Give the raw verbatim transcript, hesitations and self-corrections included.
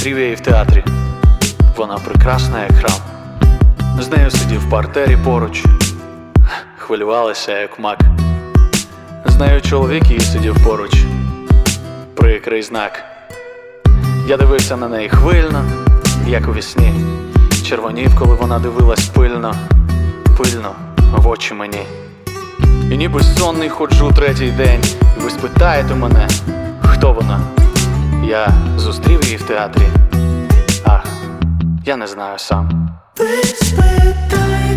Зустрів я її в театрі. Вона прекрасна, як храм. З нею сидів в партері поруч. Хвилювалася, як мак. З нею чоловік її сидів поруч. Прикрий знак. Я дивився на неї хвильно, як у вісні. Червонів, коли вона дивилась пильно, пильно в очі мені. І ніби сонний ходжу третій день. І ви спитаєте мене, хто вона? Я зустрів її в театрі. Ах, я не знаю сам. Ви спитаєте